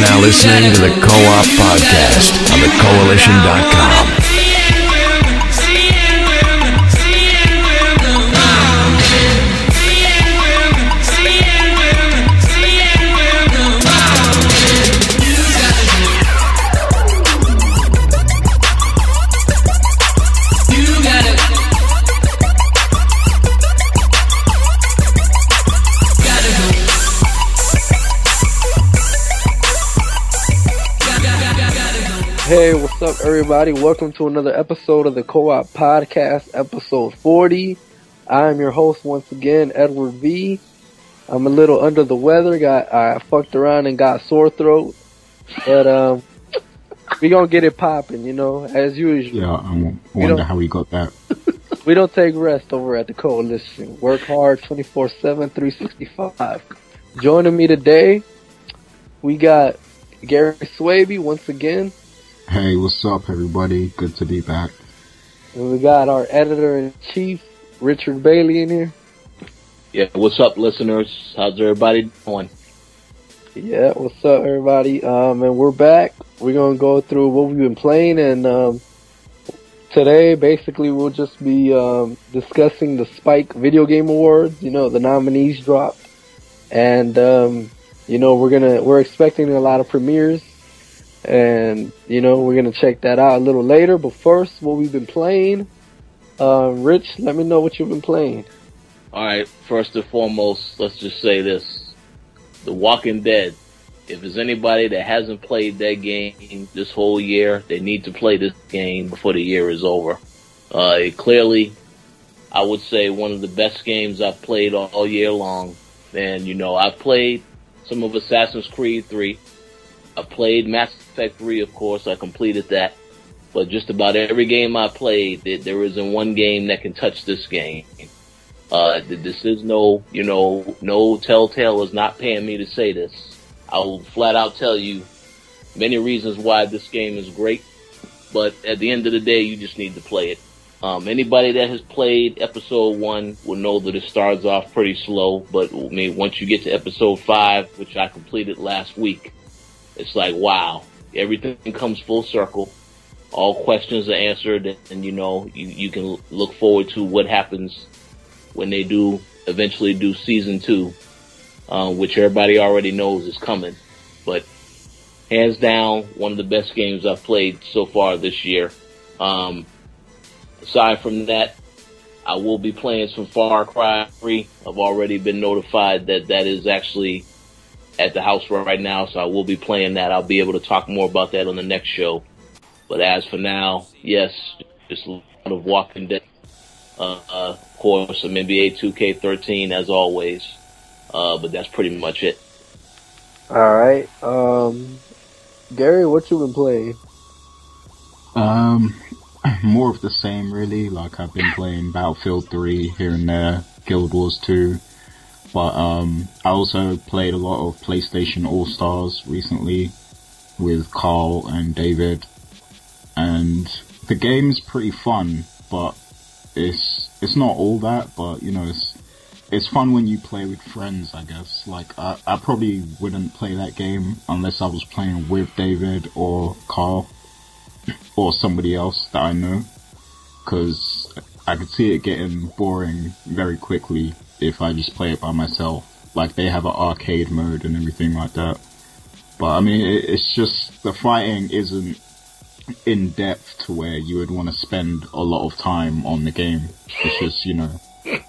now listening to the Co-op Podcast on thecoalition.com. Hey, what's up, everybody? Welcome to another episode of the Co-op Podcast, episode 40. I'm your host once again, Edward V. I'm a little under the weather. I fucked around and got sore throat, but we gonna get it popping, you know, as usual. Yeah, I wonder how we got that. We don't take rest over at the Coalition. Work hard 24/7, 365. Joining me today, we got Gary Swaby once again. Hey, what's up, everybody? Good to be back. And we got our editor-in-chief, Richard Bailey, in here. Yeah, what's up, listeners? How's everybody doing? Yeah, what's up, everybody? And we're back. We're going to go through what we've been playing, and today, basically, we'll just be discussing the Spike Video Game Awards. You know, the nominees dropped. And, you know, we're expecting a lot of premieres. And, you know, we're going to check that out a little later. But first, what we've been playing. Rich, let me know what you've been playing. Alright, first and foremost, let's just say this. The Walking Dead. If there's anybody that hasn't played that game this whole year, they need to play this game before the year is over. Clearly, I would say one of the best games I've played all year long. And, you know, I've played some of Assassin's Creed 3. I played Mass Effect 3, of course. I completed that. But just about every game I played, there isn't one game that can touch this game. This is no Telltale is not paying me to say this. I will flat out tell you many reasons why this game is great. But at the end of the day, you just need to play it. Anybody that has played episode 1 will know that it starts off pretty slow. But I mean, once you get to episode 5, which I completed last week, it's like, wow, everything comes full circle. All questions are answered, and you know, you can look forward to what happens when they do eventually do season 2, which everybody already knows is coming. But hands down, one of the best games I've played so far this year. Aside from that, I will be playing some Far Cry 3. I've already been notified that is actually at the house right now, so I will be playing that. I'll be able to talk more about that on the next show. But as for now, yes, just a lot of Walking Dead. Of course, some NBA 2K13 as always. But that's pretty much it. Alright. Gary, what you been playing? More of the same, really. Like, I've been playing Battlefield 3 here and there, Guild Wars 2. But I also played a lot of PlayStation All-Stars recently with Carl and David. And the game's pretty fun, but it's not all that, but you know, it's fun when you play with friends, I guess. Like, I probably wouldn't play that game unless I was playing with David or Carl or somebody else that I know, because I could see it getting boring very quickly if I just play it by myself. Like, they have an arcade mode and everything like that. But I mean, it's just, the fighting isn't in depth to where you would want to spend a lot of time on the game. It's just, you know,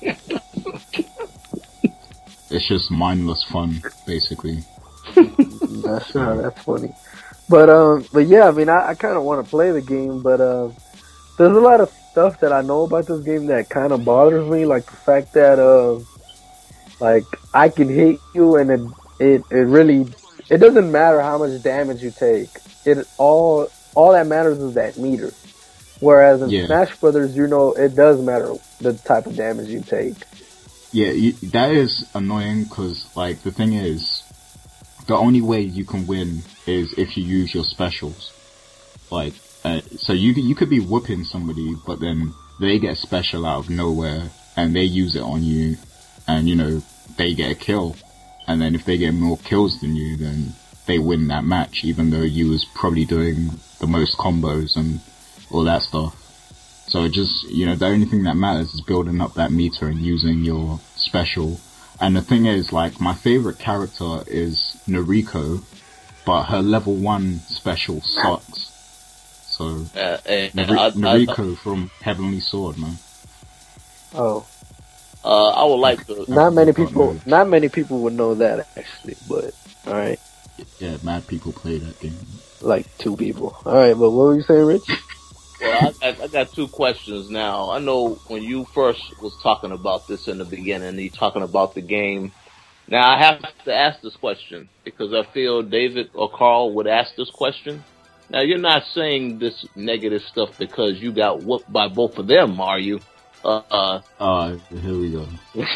it's just mindless fun, basically. That's funny. But yeah, I mean, I kind of want to play the game, but there's a lot of stuff that I know about this game that kind of bothers me, like the fact that like, I can hit you and it really, it doesn't matter how much damage you take. All that matters is that meter. Whereas in Smash Brothers, you know, it does matter the type of damage you take. Yeah, that is annoying, because, like, the thing is, the only way you can win is if you use your specials. Like, so you could be whooping somebody, but then they get a special out of nowhere, and they use it on you, and, you know, they get a kill. And then if they get more kills than you, then they win that match, even though you was probably doing the most combos and all that stuff. So it just, the only thing that matters is building up that meter and using your special. And the thing is, like, my favorite character is Noriko, but her level 1 special sucks. So, Noriko from Heavenly Sword, man. Oh. I would like to. Not many people would know that actually, but alright. Yeah, mad people play that game. Like 2 people. Alright, but what were you saying, Rich? Well, I got 2 questions now. I know when you first was talking about this in the beginning, you talking about the game. Now I have to ask this question because I feel David or Carl would ask this question. Now you're not saying this negative stuff because you got whooped by both of them, are you? Here we go.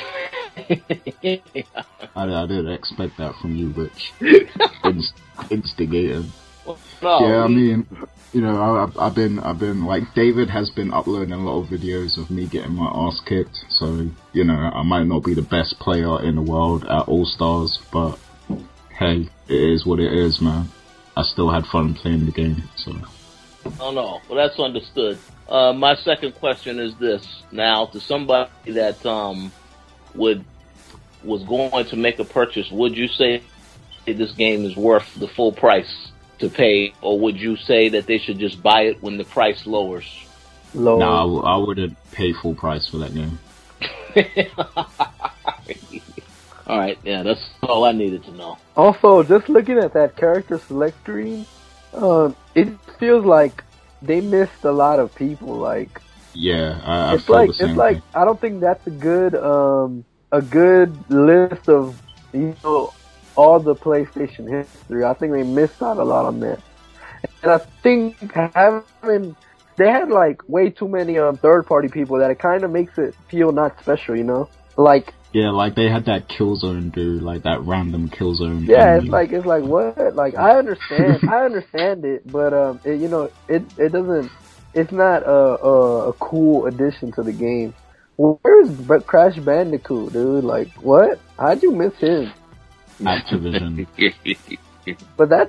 I didn't expect that from you, Rich. Instigating. Well, no, yeah, I mean, I've been like, David has been uploading a lot of videos of me getting my ass kicked, so, I might not be the best player in the world at All-Stars, but hey, it is what it is, man. I still had fun playing the game, so. Oh no, well that's understood. My second question is this. Now, to somebody that was going to make a purchase, would you say this game is worth the full price to pay, or would you say that they should just buy it when the price lowers? No, I wouldn't pay full price for that game. All right, yeah, that's all I needed to know. Also, just looking at that character select screen, it feels like they missed a lot of people. Like, yeah, it's like I don't think that's a good list of all the PlayStation history. I think they missed out a lot on that, and I think they had like way too many third party people that it kind of makes it feel not special. Like. Yeah, like they had that Killzone dude, like that random Killzone. Yeah, enemy. It's like what? Like I understand it, but it doesn't. It's not a cool addition to the game. Where's Crash Bandicoot, dude? Like what? How'd you miss him? Activision. But that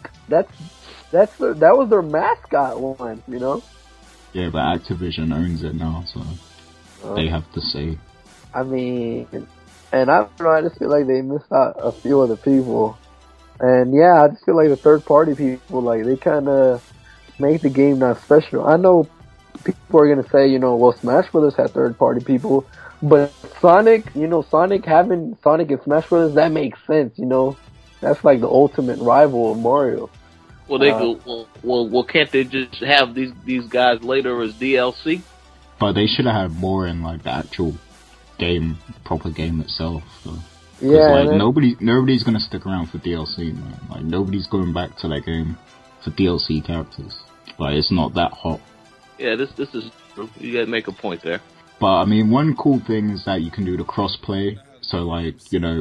was their mascot one, Yeah, but Activision owns it now, so they have to say. I mean, and I don't know, I just feel like they missed out a few other people. And yeah, I just feel like the third party people, like, they kind of make the game not special. I know people are going to say, well, Smash Brothers had third party people, but Sonic, having Sonic and Smash Brothers, that makes sense, That's like the ultimate rival of Mario. Well, they go, well, can't they just have these guys later as DLC? But they should have had more in, like, the actual proper game itself. So. Yeah, like nobody's gonna stick around for DLC, man. Like nobody's going back to that game for DLC characters. Like it's not that hot. Yeah, this is true. You gotta make a point there. But I mean, one cool thing is that you can do the cross-play. So like,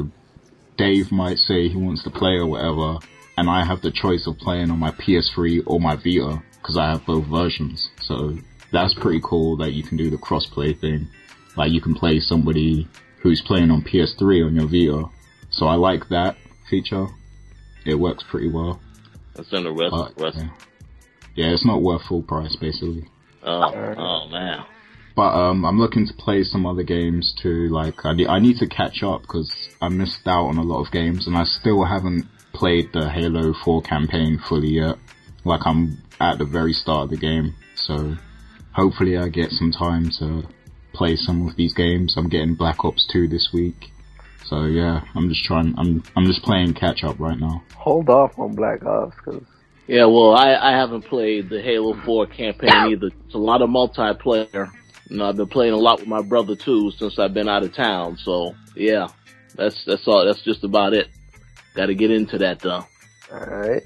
Dave might say he wants to play or whatever, and I have the choice of playing on my PS3 or my Vita because I have both versions. So that's pretty cool that you can do the cross-play thing. Like, you can play somebody who's playing on PS3 on your Vita. So I like that feature. It works pretty well. That's in the rest. Yeah, it's not worth full price, basically. Oh man. But I'm looking to play some other games too. Like, I need to catch up because I missed out on a lot of games, and I still haven't played the Halo 4 campaign fully yet. Like, I'm at the very start of the game, so hopefully I get some time to play some of these games. I'm getting Black Ops 2 this week. So yeah, I'm just playing catch up right now. Hold off on Black Ops, cause... Yeah, well, I haven't played the Halo 4 campaign either. It's a lot of multiplayer. I've been playing a lot with my brother too since I've been out of town. So yeah, that's all. That's just about it. Got to get into that though. Alright.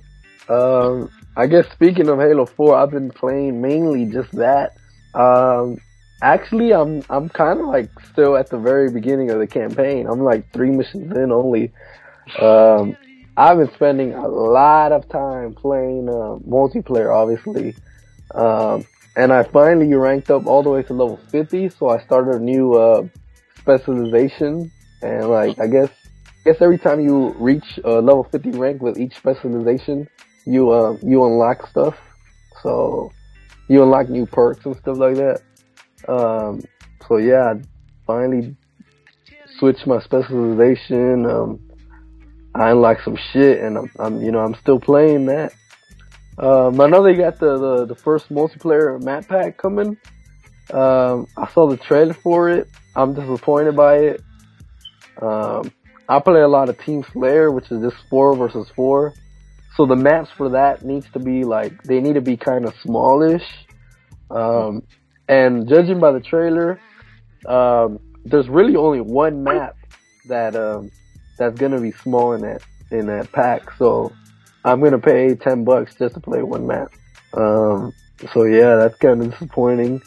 I guess speaking of Halo 4, I've been playing mainly just that. Actually, I'm kind of like still at the very beginning of the campaign. I'm like 3 missions in only. I've been spending a lot of time playing multiplayer, obviously. And I finally ranked up all the way to level 50, so I started a new specialization. And like, I guess guess every time you reach level 50 rank with each specialization, you unlock stuff. So you unlock new perks and stuff like that. So yeah, I finally switched my specialization. I unlocked some shit, and I'm still playing that. I know they got the first multiplayer map pack coming. I saw the trailer for it. I'm disappointed by it. I play a lot of Team Slayer, which is just 4 versus 4. So the maps for that needs to be they need to be kind of smallish. And judging by the trailer, there's really only one map that's gonna be small in that pack. So I'm gonna pay $10 just to play one map. So yeah, that's kind of disappointing.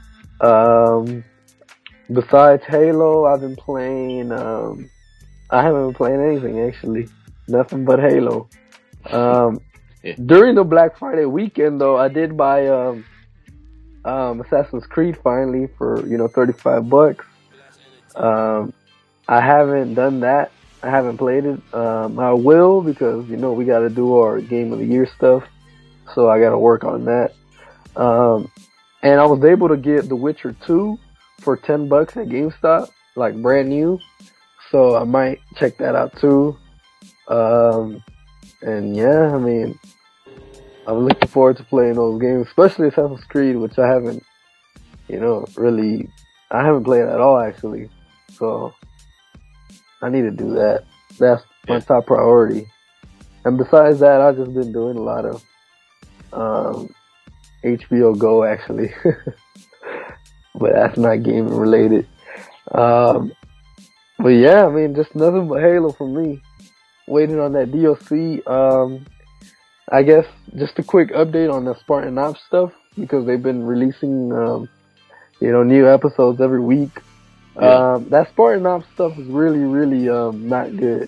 Besides Halo, I've been playing. I haven't been playing anything actually. Nothing but Halo. During the Black Friday weekend, though, I did buy Assassin's Creed finally for $35. I haven't done that. I haven't played it. I will because we got to do our Game of the Year stuff, so I got to work on that. And I was able to get The Witcher 2 for $10 at GameStop, like brand new. So I might check that out too. And yeah, I mean, I'm looking forward to playing those games, especially Assassin's Creed, which I haven't, I haven't played at all actually. So I need to do that. That's my top priority. And besides that, I've just been doing a lot of HBO Go actually, but that's not gaming related. But yeah, I mean, just nothing but Halo for me. Waiting on that DLC. I guess just a quick update on the Spartan Ops stuff because they've been releasing, new episodes every week. Yeah. That Spartan Ops stuff is really, really not good.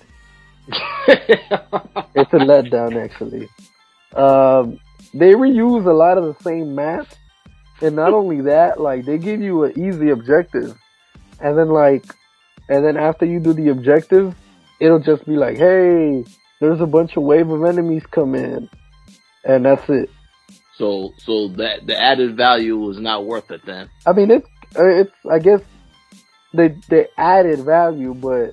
It's a letdown actually. They reuse a lot of the same maps, and not only that, they give you an easy objective, and then after you do the objective, it'll just be like, hey, there's a bunch of wave of enemies come in, and that's it. So that the added value was not worth it then. I mean, it's I guess they added value, but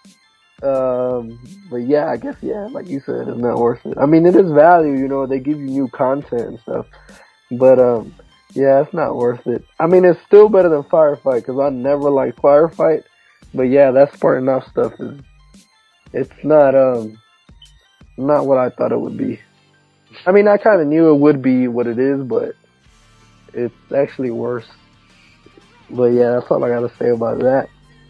yeah, I guess like you said, it's not worth it. I mean, it is value, they give you new content and stuff, but yeah, it's not worth it. I mean, it's still better than Firefight because I never liked Firefight, but yeah, that Spartan Ops stuff it's not what I thought it would be. I mean, I kind of knew it would be what it is, but it's actually worse. But yeah, that's all I gotta say about that.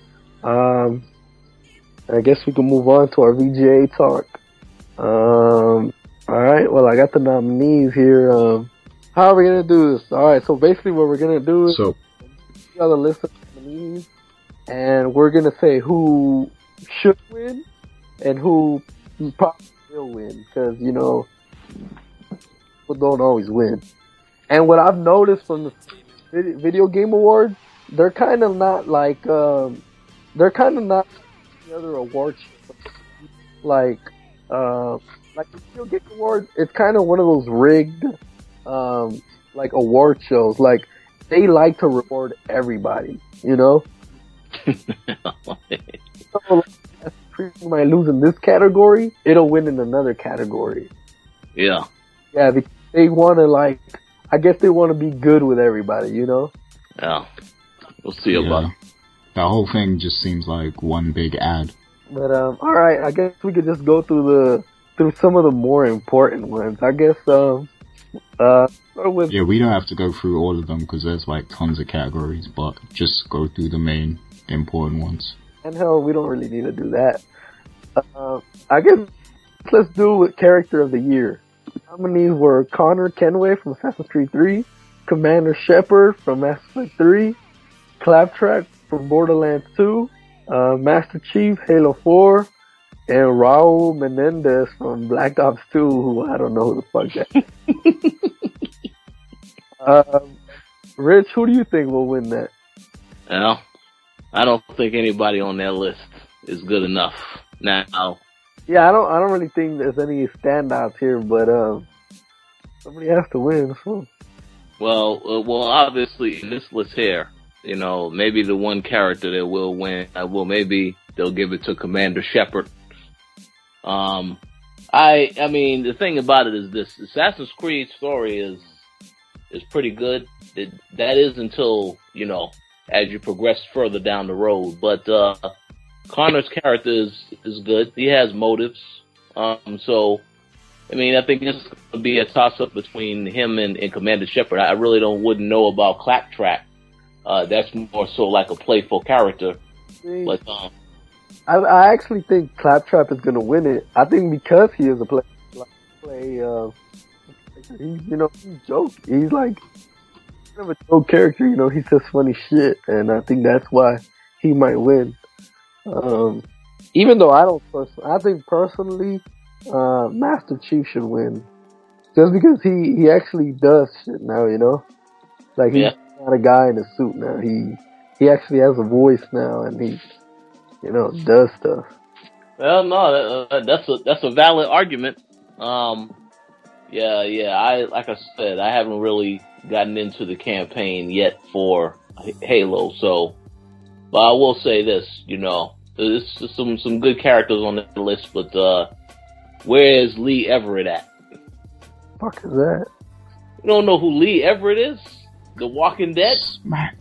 I guess we can move on to our VGA talk. Alright, well, I got the nominees here. How are we gonna do this? Alright, so basically what we're gonna do is we got a list of nominees, and we're gonna say who should win and who probably will win, because, people don't always win. And what I've noticed from the Video Game Awards, they're kind of not the other awards, like the Video Game Awards. It's kind of one of those rigged, award shows. Like, they like to reward everybody, So, you might lose in this category, it'll win in another category. Yeah. Yeah, they want to I guess they want to be good with everybody, Yeah. We'll see about it. That whole thing just seems like one big ad. But alright, I guess we could just go through some of the more important ones. I guess start with we don't have to go through all of them because there's tons of categories, but just go through the main important ones. And hell, we don't really need to do that. I guess let's do with Character of the Year. Nominees were Connor Kenway from Assassin's Creed 3, Commander Shepard from Mass Effect 3, Claptrap from Borderlands 2, Master Chief, Halo 4, and Raul Menendez from Black Ops 2, who I don't know who the fuck that is. Rich, who do you think will win that? Well, I don't think anybody on that list is good enough. Now, Yeah, I don't really think there's any standouts here, but somebody has to win. So. well, obviously in this list here, maybe the one character that will win, maybe they'll give it to Commander Shepard. I mean, the thing about it is this: Assassin's Creed story is pretty good. That is until as you progress further down the road. But Connor's character is good. He has motives. So I mean, I think this is going to be a toss up between him and Commander Shepard. I really wouldn't know about Claptrap. That's more so like a playful character. But I actually think Claptrap is gonna win it. I think because he is a he's joke. He's like kind of a joke character. He says funny shit, and I think that's why he might win. Even though I think personally, Master Chief should win, just because he actually does shit now. Like he's not a guy in a suit now. He actually has a voice now, and he does stuff. Well, no, that's a valid argument. Like I said, I haven't really gotten into the campaign yet for Halo, but I will say this, there's some good characters on the list, but where is Lee Everett at? Fuck is that? You don't know who Lee Everett is? The Walking Dead? Smack.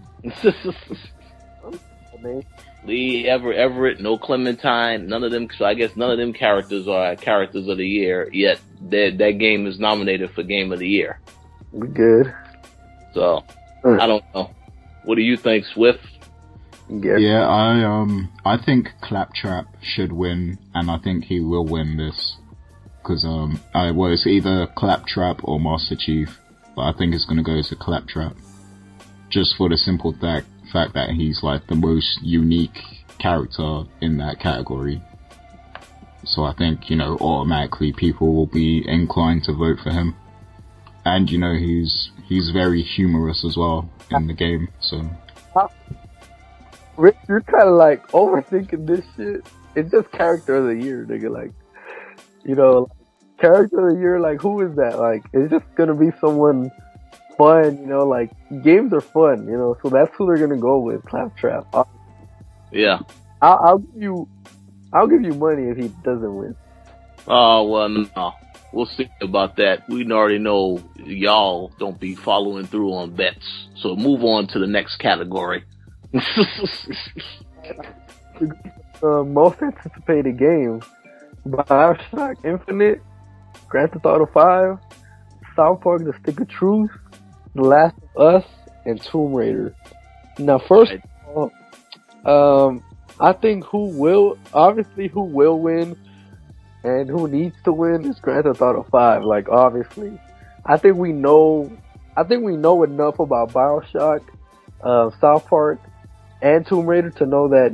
Lee Everett, no Clementine, none of them. So I guess none of them characters are characters of the year. Yet that game is nominated for Game of the Year. We good. So I don't know. What do you think, Swift? Yeah, I think Claptrap should win, and I think he will win this because it's either Claptrap or Master Chief, but I think it's gonna go to Claptrap just for the simple fact that he's like the most unique character in that category. So I think, automatically people will be inclined to vote for him. And, he's very humorous as well in the game, so. Rich, you're kind of like overthinking this shit. It's just character of the year, nigga. Like, character of the year, like, who is that? Like, it's just gonna be someone fun, like, games are fun, so that's who they're gonna go with, Claptrap. Yeah. I'll give you money if he doesn't win. Oh, well, no. We'll see about that. We already know y'all don't be following through on bets. So move on to the next category. Most anticipated game: BioShock Infinite, Grand Theft Auto 5, South Park: The Stick of Truth, The Last of Us, and Tomb Raider. Now, first of all, I think who will win and who needs to win is Grand Theft Auto 5. Like, obviously, I think we know enough about BioShock, South Park, and Tomb Raider to know that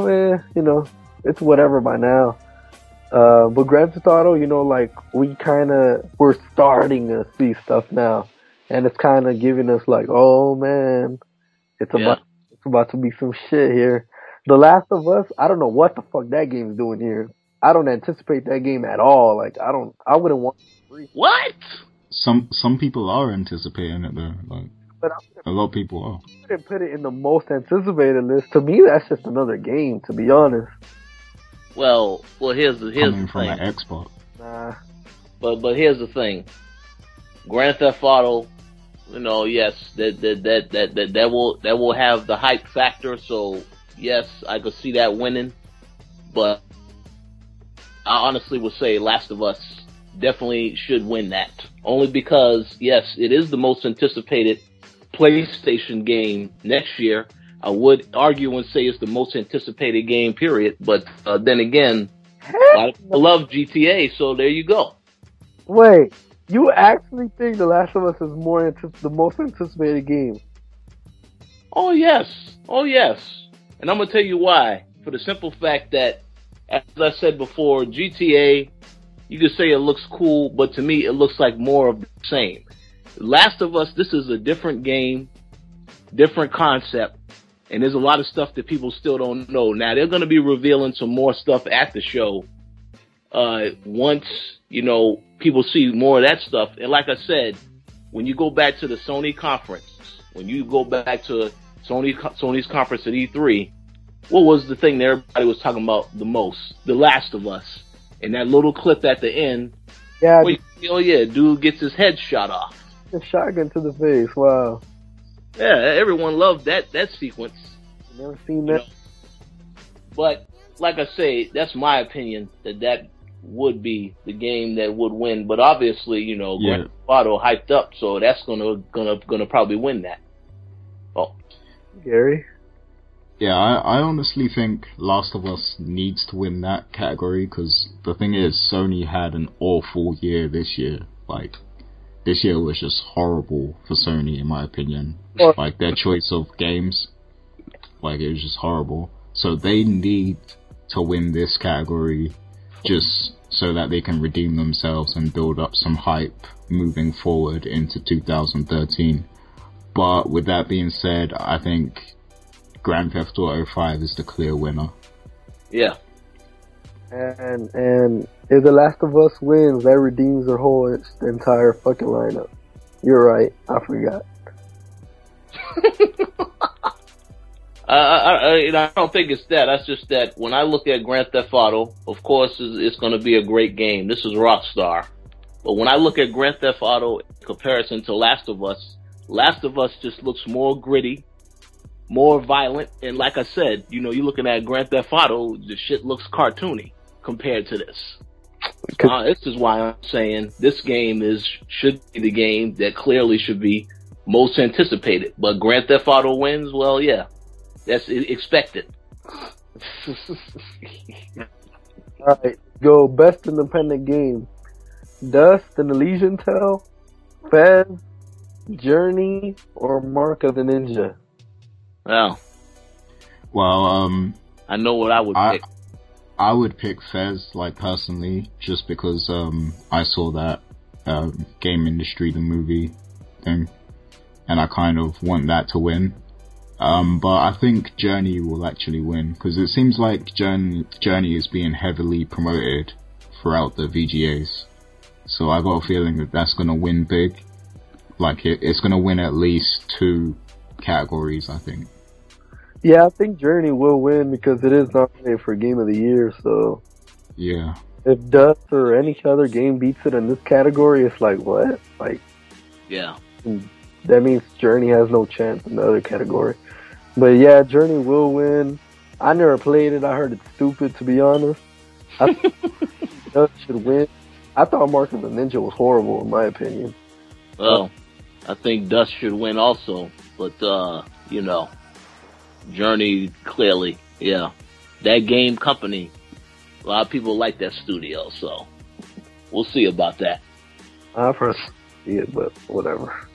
it's whatever by now. But Grand Theft Auto, like we're starting to see stuff now, and it's kind of giving us like, oh man, it's about to be some shit here. The Last of Us, I don't know what the fuck that game's doing here. I don't anticipate that game at all. Like, I wouldn't want to. What? Some people are anticipating it though. Like, but a lot of people are. I wouldn't put it in the most anticipated list. To me, that's just another game, to be honest. Well, here's the Coming from thing. an Xbox. Nah. But here's the thing. Grand Theft Auto, yes, that will have the hype factor. So yes, I could see that winning. But I honestly would say Last of Us definitely should win that. Only because, yes, it is the most anticipated PlayStation game next year. I would argue and say it's the most anticipated game, period. But then again, a lot of people love GTA, so there you go. Wait, you actually think The Last of Us is the most anticipated game? Oh yes. And I'm gonna tell you why. For the simple fact that, as I said before, GTA, you could say it looks cool, but to me it looks like more of the same. Last of Us, this is a different game, different concept, And there's a lot of stuff that people still don't know. Now, they're going to be revealing some more stuff at the show. Once, people see more of that stuff. And like I said, when you go back to the Sony conference, when you go back to Sony's conference at E3, what was the thing that everybody was talking about the most? The Last of Us. And that little clip at the end. Yeah. Dude gets his head shot off. A shotgun to the face. Wow. Yeah, everyone loved that sequence. Never seen that. But like I say, that's my opinion that would be the game that would win. But obviously, Grand Theft Auto hyped up, so that's gonna probably win that. Oh, Gary. Yeah, I honestly think Last of Us needs to win that category, because the thing is, Sony had an awful year this year. Like, this year was just horrible for Sony, in my opinion. Like, their choice of games, like, it was just horrible. So they need to win this category just so that they can redeem themselves and build up some hype moving forward into 2013. But with that being said, I think Grand Theft Auto 5 is the clear winner. Yeah. And if The Last of Us wins, that redeems their whole entire fucking lineup. You're right. I forgot. I don't think it's that. That's just that when I look at Grand Theft Auto, of course, it's going to be a great game. This is Rockstar. But when I look at Grand Theft Auto in comparison to Last of Us just looks more gritty, more violent, and like I said, you're looking at Grand Theft Auto, the shit looks cartoony compared to this. This is why I'm saying this game should be the game that clearly should be most anticipated. But Grand Theft Auto wins, well, yeah, that's expected. Alright, go best independent game. Dust and Elysian Tale, Fez, Journey, or Mark of the Ninja? Well, I know what I would pick. I would pick Fez, like, personally, just because I saw that Game Industry, the movie thing, and I kind of want that to win. But I think Journey will actually win, because it seems like Journey is being heavily promoted throughout the VGAs. So I got a feeling that that's going to win big. Like, it's going to win at least 2 categories, I think. Yeah, I think Journey will win because it is nominated for Game of the Year, so... Yeah. If Dust or any other game beats it in this category, it's like, what? Like... Yeah. That means Journey has no chance in the other category. But yeah, Journey will win. I never played it. I heard it's stupid, to be honest. I think Dust should win. I thought Mark of the Ninja was horrible, in my opinion. Well, I think Dust should win also. But, Journey, clearly, yeah. That game company, a lot of people like that studio, so we'll see about that. I first see it, but whatever.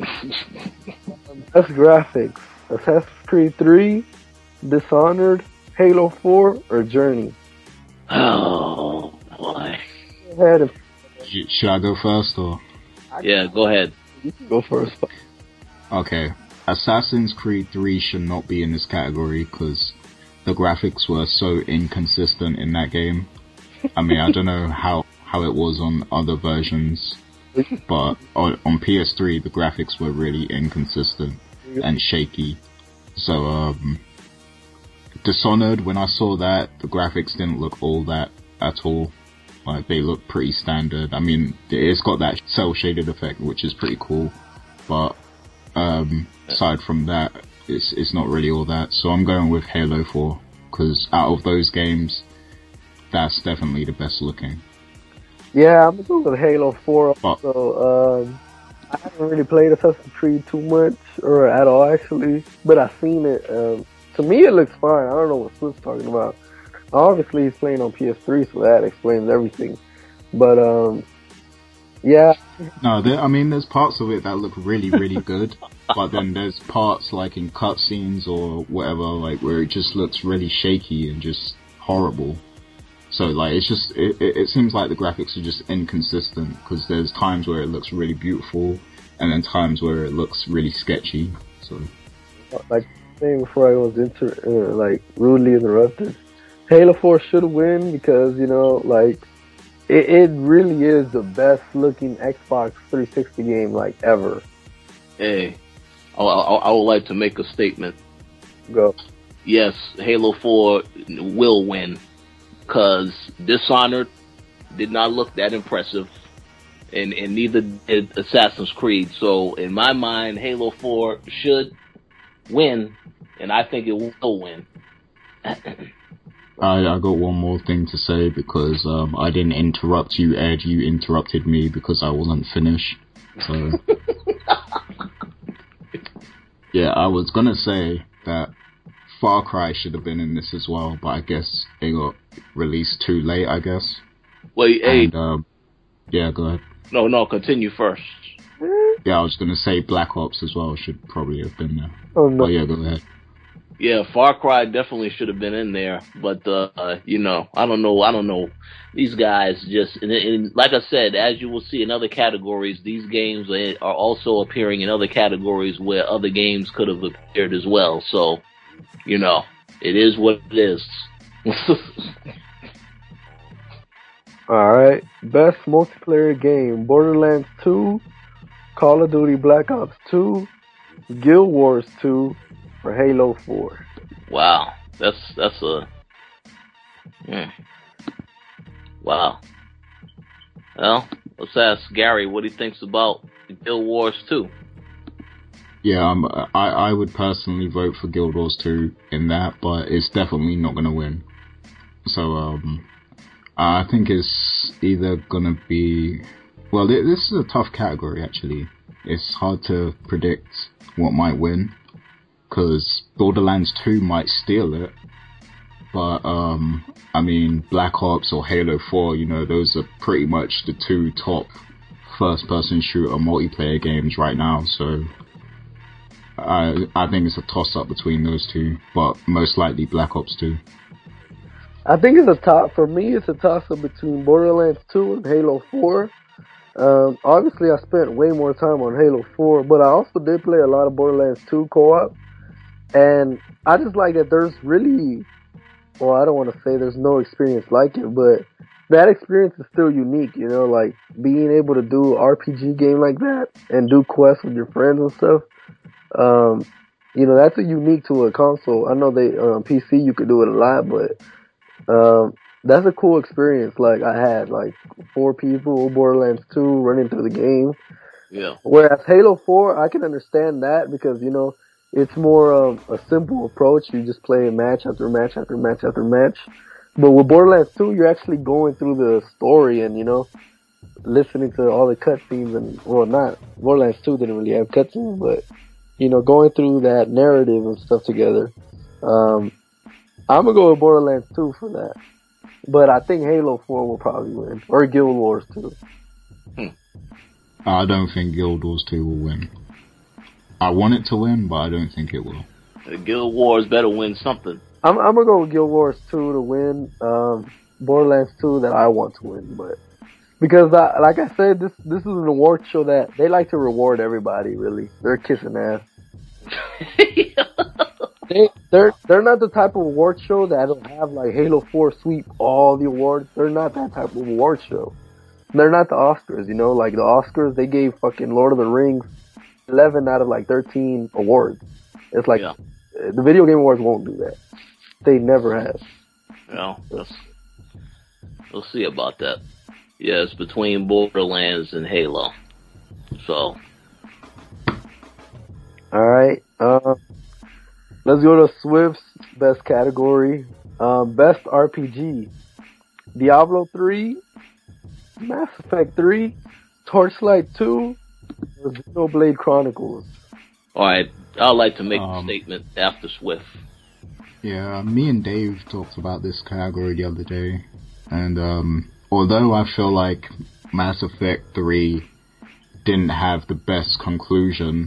Best graphics: Assassin's Creed 3, Dishonored, Halo 4, or Journey? Oh, boy. Go ahead. Should I go first, or? Yeah, go ahead. You can go first. Okay. Assassin's Creed 3 should not be in this category because the graphics were so inconsistent in that game. I mean, I don't know how it was on other versions, but on PS3 the graphics were really inconsistent and shaky. So, Dishonored, when I saw that, the graphics didn't look all that at all. Like, they look pretty standard. I mean, it's got that cel-shaded effect, which is pretty cool, but aside from that, it's not really all that. So I'm going with Halo 4, because out of those games, that's definitely the best looking. Yeah, I'm going with Halo 4 also. I haven't really played Assassin's Creed too much, or at all actually, but I've seen it. To me it looks fine. I don't know what Swift's talking about. Obviously he's playing on PS3, so that explains everything. But yeah. No, there's parts of it that look really, really good, but then there's parts like in cutscenes or whatever, like where it just looks really shaky and just horrible. So like it seems like the graphics are just inconsistent, because there's times where it looks really beautiful and then times where it looks really sketchy. So like saying before I was rudely interrupted. Halo 4 should win because it really is the best looking Xbox 360 game like ever. Hey, I would like to make a statement. Go. Yes, Halo 4 will win because Dishonored did not look that impressive, and neither did Assassin's Creed. So in my mind, Halo 4 should win, and I think it will win. I got one more thing to say because I didn't interrupt you, Ed. You interrupted me because I wasn't finished. So yeah, I was gonna say that Far Cry should have been in this as well, but I guess it got released too late. I guess. Wait, hey. And, yeah, go ahead. No, continue first. Yeah, I was gonna say Black Ops as well should probably have been there. Oh no. But yeah, go ahead. Yeah, Far Cry definitely should have been in there, but I don't know. These guys just, and like I said, as you will see in other categories, these games are also appearing in other categories where other games could have appeared as well. So, it is what it is. Alright. Best multiplayer game: Borderlands 2, Call of Duty Black Ops 2, Guild Wars 2, or Halo 4. Wow. That's wow. Well, let's ask Gary what he thinks about Guild Wars 2. Yeah, I would personally vote for Guild Wars 2 in that, but it's definitely not going to win. So, I think it's either going to be... Well, this is a tough category, actually. It's hard to predict what might win, because Borderlands 2 might steal it. But, Black Ops or Halo 4, those are pretty much the two top first-person shooter multiplayer games right now, so... I think it's a toss-up between those two, but most likely Black Ops 2. I think it's a toss-up between Borderlands 2 and Halo 4. Obviously, I spent way more time on Halo 4, but I also did play a lot of Borderlands 2 co-op, and I just like that there's really, well, I don't want to say there's no experience like it, but that experience is still unique, like being able to do an RPG game like that and do quests with your friends and stuff. That's a unique to a console. I know PC you could do it a lot, but that's a cool experience. Like I had 4 people, Borderlands 2 running through the game. Yeah. Whereas Halo 4, I can understand that because it's more of a simple approach. You just play match after match after match after match. But with Borderlands 2, you're actually going through the story and listening to all the cutscenes and not Borderlands 2 didn't really have cutscenes, but going through that narrative and stuff together. I'm gonna go with Borderlands 2 for that. But I think Halo 4 will probably win. Or Guild Wars 2. I don't think Guild Wars 2 will win. I want it to win, but I don't think it will. Guild Wars better win something. I'm gonna go with Guild Wars 2 to win. Borderlands 2 that I want to win, but because like I said, this is an award show that they like to reward everybody. Really, they're kissing ass. They're not the type of award show that'll have Halo 4 sweep all the awards. They're not that type of award show. They're not the Oscars, like the Oscars, they gave fucking Lord of the Rings 11 out of 13 awards. It's the video game awards won't do that. They never have. We'll see about that. Yeah, it's between Borderlands and Halo. So. Alright, let's go to Swift's best category. Best RPG. Diablo 3, Mass Effect 3, Torchlight 2, or Xenoblade Chronicles. Alright, I'd like to make a statement after Swift. Yeah, me and Dave talked about this category the other day, and although I feel like Mass Effect 3 didn't have the best conclusion,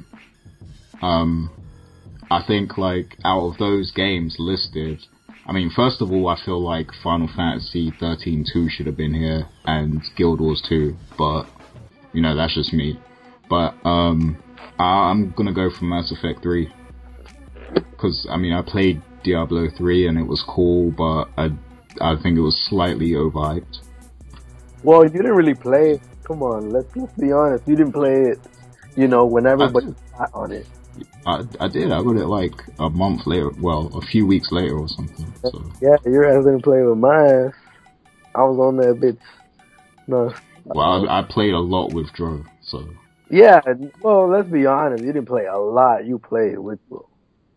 I think out of those games listed, first of all, I feel like Final Fantasy 13-2 should have been here and Guild Wars 2, but that's just me. But I'm gonna go for Mass Effect 3 because I mean I played Diablo 3 and it was cool, but I think it was slightly overhyped. Well, you didn't really play it. Come on, let's be honest. You didn't play it, when everybody got on it. I did. I got it like a month later. Well, a few weeks later or something. So. Yeah, your ass didn't play with mine. I was on that bitch. No. Well, I played a lot with Dro, so. Yeah, well, let's be honest. You didn't play a lot. You played with Dro.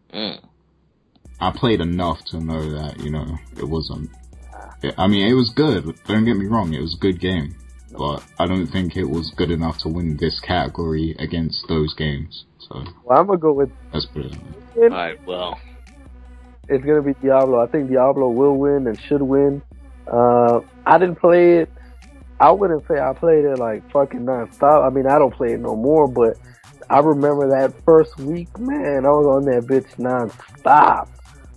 I played enough to know that, it wasn't. I mean, it was good. Don't get me wrong. It was a good game. But I don't think it was good enough to win this category against those games. So. Well, I'm going to go with... Let's put it on. Alright, well. It's going to be Diablo. I think Diablo will win and should win. I didn't play it. I wouldn't say I played it like fucking non-stop. I mean, I don't play it no more, but I remember that first week, man, I was on that bitch non-stop.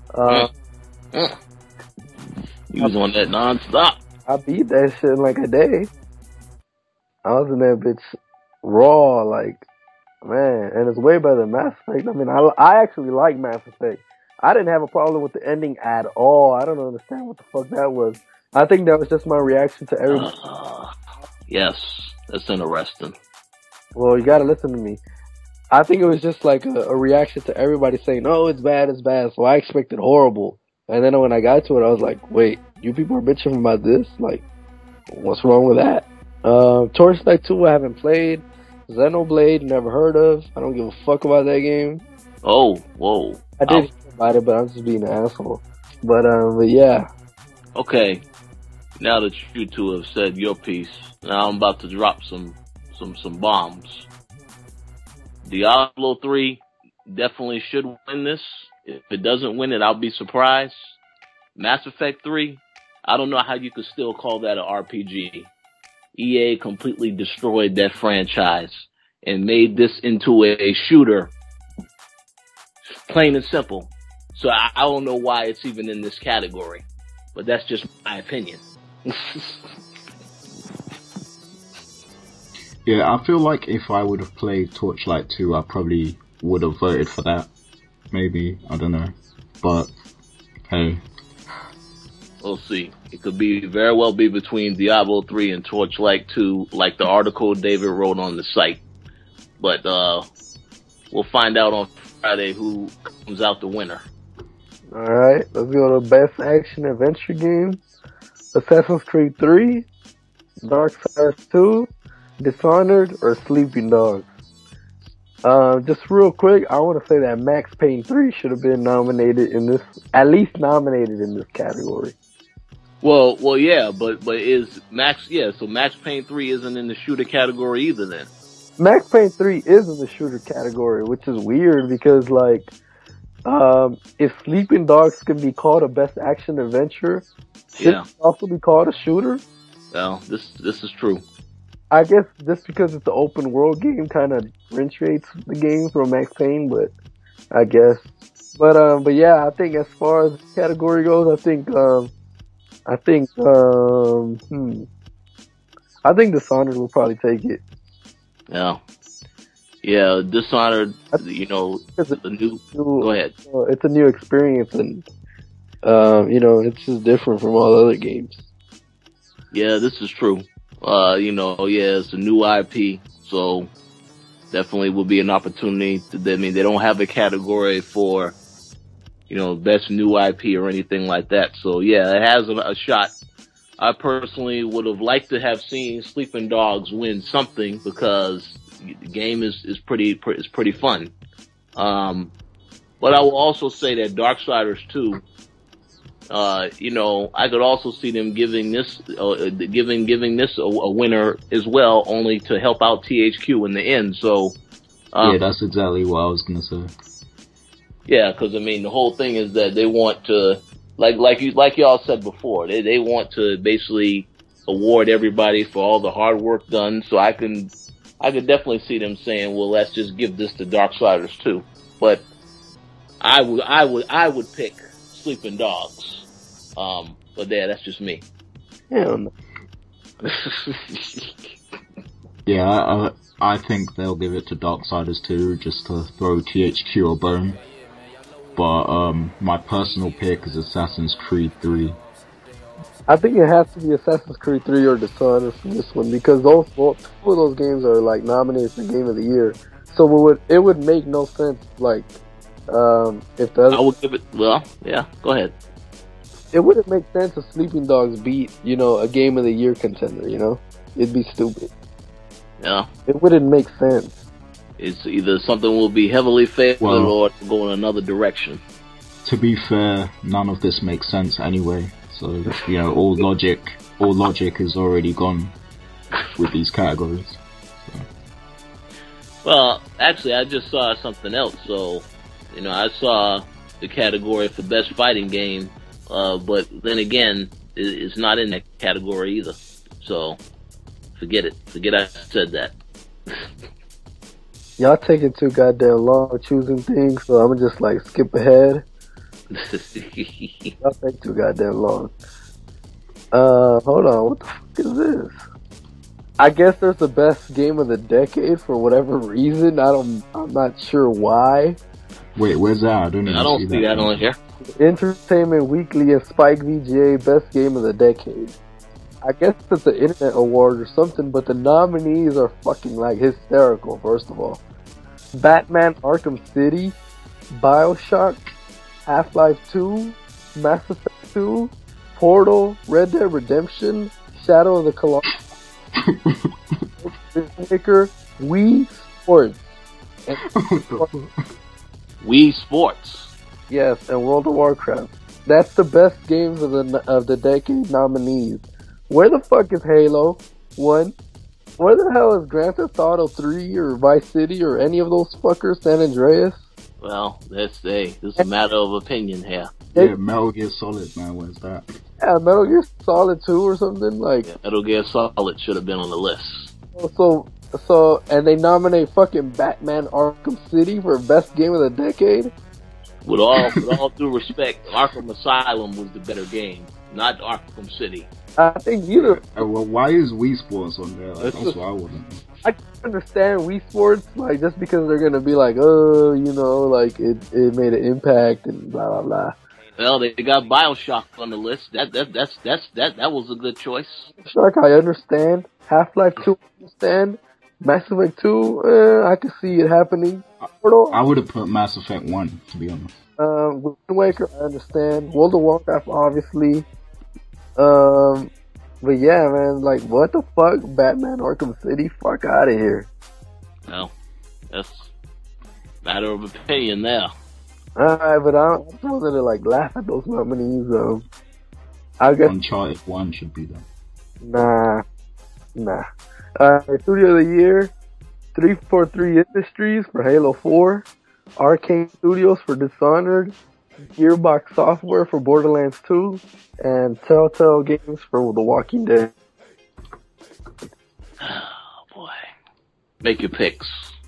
You was on that non-stop. I beat that shit in like a day. I was in that bitch raw, like, man, and it's way better than Mass Effect. I mean, I actually like Mass Effect. I didn't have a problem with the ending at all. I don't understand what the fuck that was. I think that was just my reaction to everybody. Yes, that's interesting. Well, you gotta listen to me. I think it was just like a reaction to everybody saying, "Oh, it's bad, it's bad." So I expected horrible, and then when I got to it, I was like, "Wait, you people are bitching about this? Like, what's wrong with that?" Torchlight 2, I haven't played. Xenoblade, never heard of. I don't give a fuck about that game. Oh, whoa! I did hear about it, but I'm just being an asshole. But yeah. Okay. Now that you two have said your piece, now I'm about to drop some bombs. Diablo 3 definitely should win this. If it doesn't win it, I'll be surprised. Mass Effect 3, I don't know how you could still call that an RPG. EA completely destroyed that franchise and made this into a shooter. Plain and simple. So I don't know why it's even in this category. But that's just my opinion. Yeah, I feel like if I would have played Torchlight 2, I probably would have voted for that. Maybe, I don't know. But, hey. We'll see. It could very well be between Diablo 3 and Torchlight 2, like the article David wrote on the site. But, we'll find out on Friday who comes out the winner. Alright, let's go to Best Action Adventure Game. Assassin's Creed 3, Darksiders 2, Dishonored, or Sleeping Dogs. Just real quick, I want to say that Max Payne 3 should have been nominated in this, at least nominated in this category. Well, yeah, but is Max, so Max Payne 3 isn't in the shooter category either then? Max Payne 3 is in the shooter category, which is weird because, like, if Sleeping Dogs can be called a best action adventure, should it also be called a shooter? Well, this is true. I guess just because it's an open world game kind of differentiates the game from Max Payne, but I guess. But yeah, I think as far as the category goes, I think Dishonored will probably take it. Yeah, Dishonored, the new, go ahead. It's a new experience and, it's just different from all other games. Yeah, this is true. It's a new IP, so definitely will be an opportunity they don't have a category for, best new IP or anything like that. So yeah, it has a shot. I personally would have liked to have seen Sleeping Dogs win something because the game is pretty fun. But I will also say that Darksiders 2, I could also see them giving this a winner as well, only to help out THQ in the end. So, yeah, that's exactly what I was gonna say. Yeah, because I mean, the whole thing is that they want to, like y'all said before, they want to basically award everybody for all the hard work done. So I could definitely see them saying, well, let's just give this to Darksiders 2. But I would pick Sleeping Dogs. But yeah, that's just me. Hell no. Yeah, I think they'll give it to Darksiders 2 just to throw THQ a bone. but my personal pick is Assassin's Creed 3. I think it has to be Assassin's Creed 3 or Dishonored for this one because two of those games are like nominated for Game of the Year. So it would make no sense like if the other, I would give it. Well, yeah. Go ahead. it wouldn't make sense if Sleeping Dogs beat a Game of the Year contender. It'd be stupid. Yeah. It wouldn't make sense. It's either something will be heavily favored or go in another direction. To be fair, none of this makes sense anyway. So all logic is already gone with these categories. So. Well, actually, I just saw something else. So, I saw the category for best fighting game, but then again, it's not in that category either. So, forget it. Forget I said that. Y'all taking too goddamn long choosing things, so I'm gonna just like skip ahead. Y'all take too goddamn long. Hold on, what the fuck is this? I guess there's the best game of the decade for whatever reason. I'm not sure why. Wait, where's that? I don't see that on here. Entertainment Weekly and Spike VGA Best Game of the Decade. I guess it's an internet award or something, but the nominees are fucking like hysterical, first of all. Batman Arkham City, BioShock, Half-Life 2, Mass Effect 2, Portal, Red Dead Redemption, Shadow of the Colossus, Maker, Wii Sports, and Wii Sports. Yes, and World of Warcraft. That's the best games of the decade nominees. Where the fuck is Halo 1? Where the hell is Grand Theft Auto 3 or Vice City or any of those fuckers, San Andreas? Well, this is a matter of opinion here. Yeah, Metal Gear Solid, man, where's that? Yeah, Metal Gear Solid 2 or something like. Yeah, Metal Gear Solid should have been on the list. So, and they nominate fucking Batman Arkham City for best game of the decade. With all due respect, Arkham Asylum was the better game, not Arkham City. I think either. Well, why is Wii Sports on there? Like, that's what I wouldn't. I can understand Wii Sports, like just because they're gonna be like, oh, like it made an impact and blah blah blah. Well, they got BioShock on the list. That was a good choice. Shark, I understand. Half-Life 2, I understand. Mass Effect 2, I can see it happening. Portal, I would have put Mass Effect 1, to be honest. Wind Waker, I understand. World of Warcraft, obviously. But yeah, man, like, what the fuck? Batman Arkham City? Fuck out of here. Well, that's a matter of opinion now. Alright, but I just wanted to, like, laugh at those nominees, I guess. Uncharted 1 should be there. Nah. Studio of the Year, 343 Industries for Halo 4, Arcane Studios for Dishonored, Gearbox Software for Borderlands 2, and Telltale Games for The Walking Dead. Oh boy. Make your picks.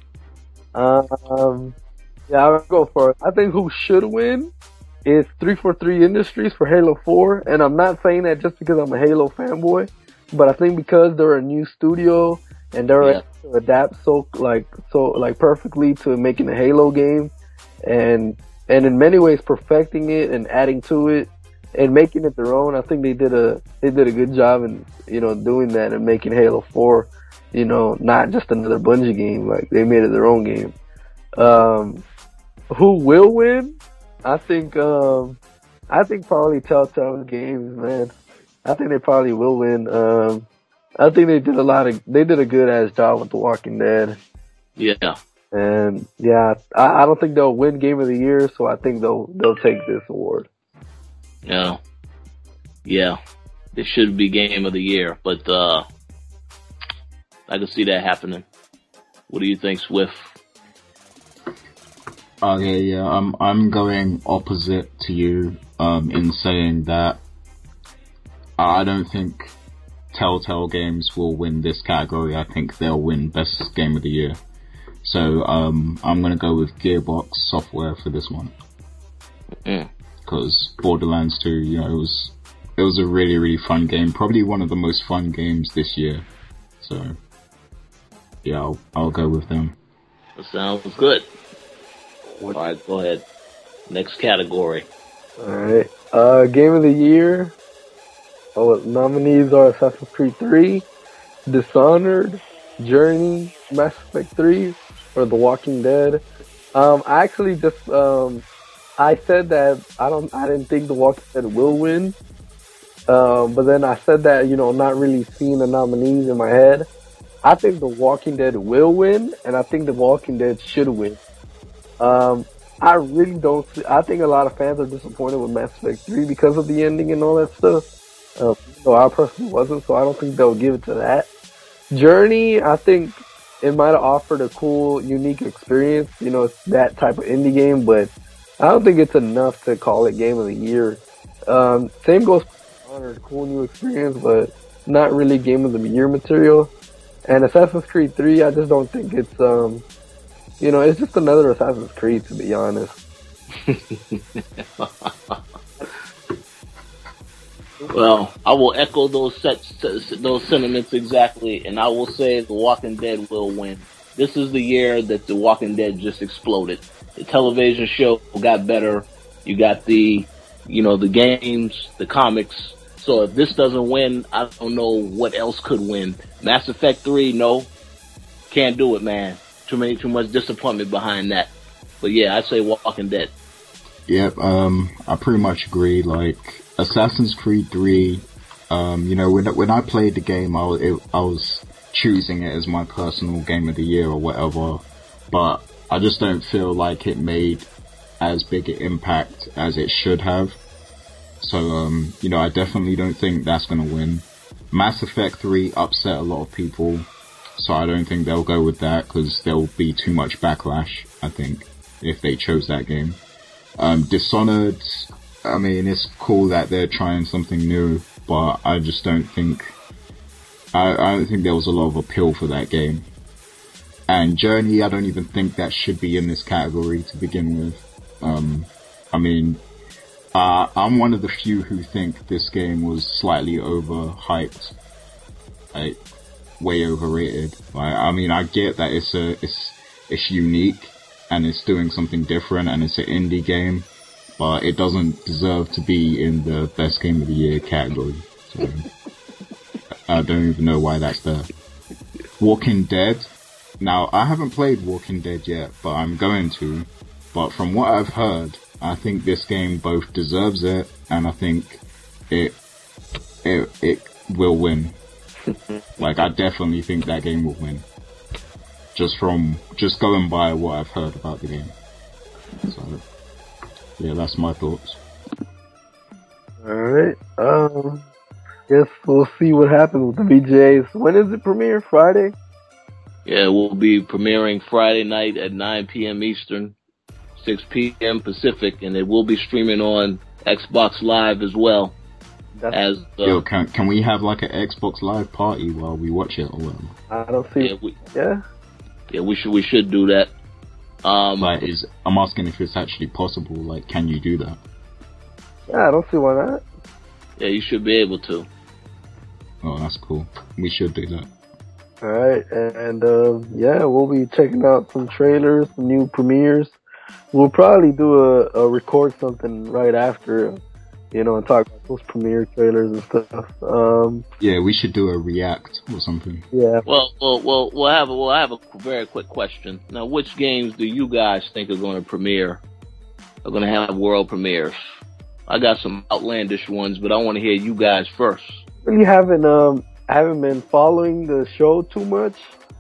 Yeah, I'll go for it. I think who should win is 343 Industries for Halo 4, and I'm not saying that just because I'm a Halo fanboy, but I think because they're a new studio and they're able to adapt so perfectly to making a Halo game, and in many ways perfecting it and adding to it and making it their own. I think they did a good job in doing that and making Halo 4 not just another Bungie game. Like, they made it their own game. Who will win? I think probably Telltale Games, man. I think they probably will win. I think they did a good ass job with The Walking Dead. Yeah. And yeah, I don't think they'll win Game of the Year, so I think they'll take this award. Yeah. Yeah. It should be Game of the Year, but I can see that happening. What do you think, Swift? Okay, yeah, I'm going opposite to you, in saying that I don't think Telltale Games will win this category. I think they'll win Best Game of the Year. So, I'm gonna go with Gearbox Software for this one. Because Borderlands 2, it was a really, really fun game. Probably one of the most fun games this year. So, yeah, I'll go with them. That sounds good. Alright, go ahead. Next category. Alright. Game of the year. Nominees are Assassin's Creed 3, Dishonored, Journey, Mass Effect 3, or The Walking Dead. I actually just I said that I didn't think The Walking Dead will win. But then I said that, not really seeing the nominees in my head. I think The Walking Dead will win, and I think The Walking Dead should win. I really don't I think a lot of fans are disappointed with Mass Effect 3 because of the ending and all that stuff. So I personally wasn't, so I don't think they'll give it to that. Journey, I think it might have offered a cool, unique experience. It's that type of indie game, but I don't think it's enough to call it Game of the Year. Same goes for Dishonored, cool new experience, but not really Game of the Year material. And Assassin's Creed 3, I just don't think it's, it's just another Assassin's Creed, to be honest. Well, I will echo those sentiments exactly, and I will say The Walking Dead will win. This is the year that The Walking Dead just exploded. The television show got better. You got the games, the comics. So if this doesn't win, I don't know what else could win. Mass Effect 3, no. Can't do it, man. Too much disappointment behind that. But yeah, I'd say Walking Dead. Yep, I pretty much agree. Like, Assassin's Creed 3, when I played the game, I was choosing it as my personal game of the year or whatever, but I just don't feel like it made as big an impact as it should have. So, I definitely don't think that's gonna win. Mass Effect 3 upset a lot of people, so I don't think they'll go with that, because there'll be too much backlash, I think, if they chose that game. Dishonored, I mean, it's cool that they're trying something new, but I just don't think, I don't think there was a lot of appeal for that game. And Journey, I don't even think that should be in this category to begin with. I'm one of the few who think this game was slightly overhyped, like, way overrated. I get that it's unique, and it's doing something different, and it's an indie game, but it doesn't deserve to be in the best game of the year category. So I don't even know why that's there. Walking Dead. Now, I haven't played Walking Dead yet, but I'm going to. But from what I've heard, I think this game both deserves it, and I think it will win. Like, I definitely think that game will win. Just going by what I've heard about the game. So, yeah, that's my thoughts. Alright, guess we'll see what happens with the VGAs. When is it premiere? Friday? Yeah, we'll be premiering Friday night at 9 p.m. Eastern, 6 p.m. Pacific, and it will be streaming on Xbox Live as well. Yo, can we have like an Xbox Live party while we watch it or whatever? I don't see. Yeah, we should do that. I'm asking if it's actually possible. Like, can you do that? Yeah, I don't see why not. Yeah, you should be able to. Oh, that's cool. We should do that. Alright, and we'll be checking out some trailers, some new premieres. We'll probably do a record something right after, and talk about those premiere trailers and stuff. Yeah, we should do a react or something. Yeah. Well, we'll have a very quick question. Now, which games do you guys think are going to premiere? Are going to have world premieres? I got some outlandish ones, but I want to hear you guys first. Really haven't been following the show too much.